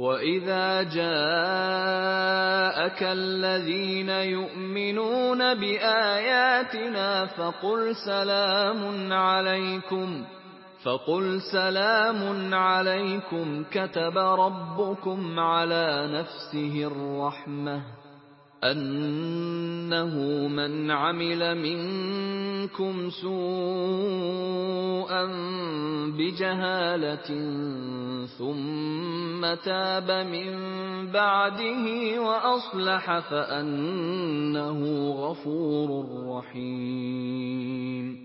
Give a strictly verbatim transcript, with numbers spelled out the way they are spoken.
وَإِذَا جَاءَكَ الَّذِينَ يُؤْمِنُونَ بِآيَاتِنَا فَقُلْ سَلَامٌ عَلَيْكُمْ فَقُلْ سَلَامٌ عَلَيْكُمْ كَتَبَ رَبُّكُمْ عَلَى نَفْسِهِ الرَّحْمَةَ أَنَّهُ مَنْ عَمِلَ مِنكُمْ سُوءًا بِجَهَالَةٍ ثُمَّ تَابَ مِن بَعْدِهِ وَأَصْلَحَ فَأَنَّهُ غَفُورٌ رَّحِيمٌ